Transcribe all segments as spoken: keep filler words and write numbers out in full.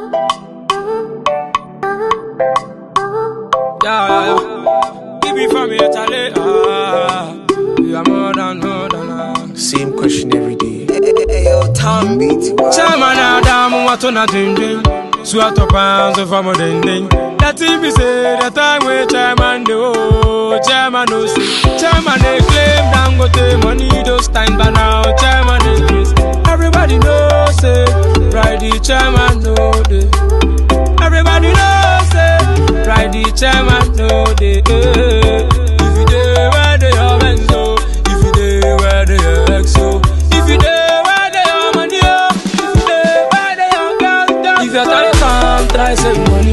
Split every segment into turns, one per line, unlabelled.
Yeah, yeah, yeah. Give me from here, Charlie. Ah, you are more than, more than. Ah.
Same question every day.
Hey, yo, Tom beat.
Chairman, Adam, what on a ding ding. Swat up pounds of a ding ding. That thing be say the time where Chairman do. Chairman no say. Chairman they claim Dangote money those times, but now Chairman they grace. Everybody knows say, right the Chairman know they. Everybody knows say, right the Chairman know they. If you dey where they are benzo, if you dey where they are exo, if you dey where they are money, if you dey where they are girls, if your time come, try save money,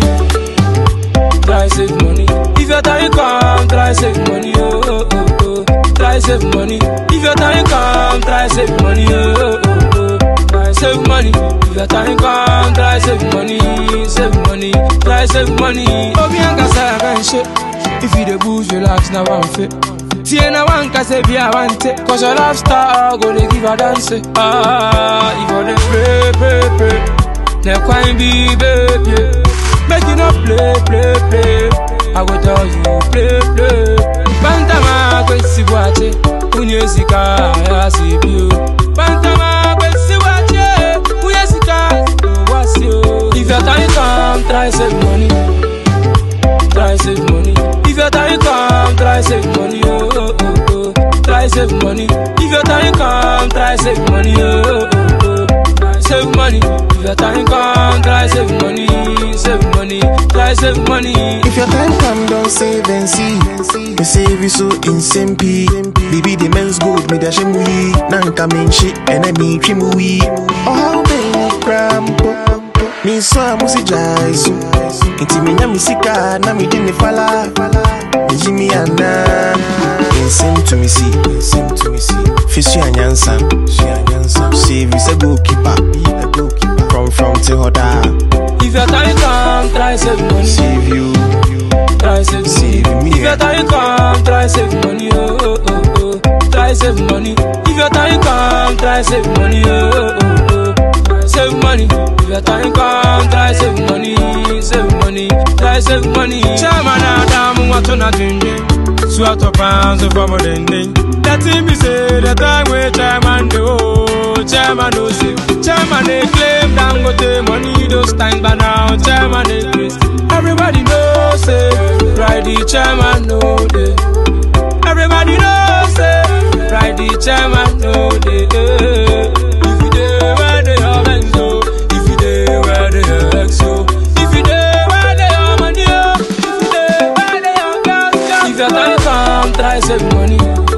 try save money. If your time come, try save money, oh oh oh oh. Try save money. If your time come, try save money, oh oh oh. Try save money. If your time come, try save money, save money, try save money. Obianga say I can shit. If you the booze, relax now one fit. Tiena one can say be I want it. Cause your lifestyle go they give a dance. Ah, if you the pray, pray, pray. They can't be baby. Make you not play, play, play. I go tell you, play, play. Bantama go see what it. Unyesika, I see you. Bantama go see what it. Unyesika, what's you? If your time come, try save money. Try save money. If your time come, try save money. Oh oh oh oh. Try save money. If your time come, try save money. Oh oh oh. Try save money. If your time come, try save money. Save money. Try save money.
If your time come, don't save and see. Me save you so insane P. Baby the men's good, me da shemui. Nanka men shit, and I me trimui. Oh how many crampo. Me so amusi jaisu. Inti me na misika, na mi dini fala. Me jimi ana. Insane to me see, insane to me see. Fish you anyansa, she anyansa. Save you say goalkeeper, a goalkeeper. From from to hoda.
If your time come, try save money.
Save you,
try save,
save me.
If your time come, try save money. Oh oh oh oh. Try save money. If your time come, try save money. Oh oh oh oh. Try save money. If your time come, try save money. Save money. Try save money. Chairman Adam, what on a ding ding. Swat up pounds of a ding ding. That thing be say the time where Chairman do. Chairman no say. Chairman they claim Dangote money those times, but now Chairman they grace. Everybody knows say, right the Chairman know they. Everybody knows say, right the Chairman know they. If you dey where they are benzo, if you dey where they are exo, if you dey where they are money, if you dey where they are girls. If your time come, try save money,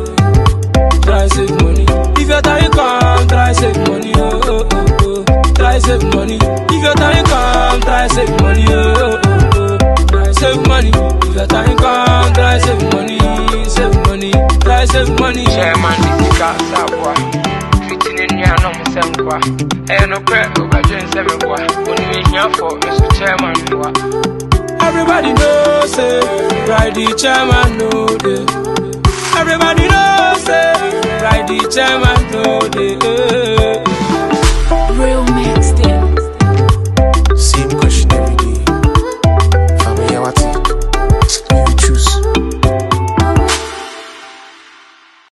try save money. If your time come, try save money, oh oh oh oh. Try save money. If your time come, try save money, oh oh oh. Try save money. If your time come, try save money, save money, try save money.
Chairman, this is Kasabwa. Fitting in your normal semqua. And no prayer over Jane Semqua. When we here for Mister Chairman, you are.
Everybody knows say, right the Chairman know they. Everybody knows say, right the Chairman know they.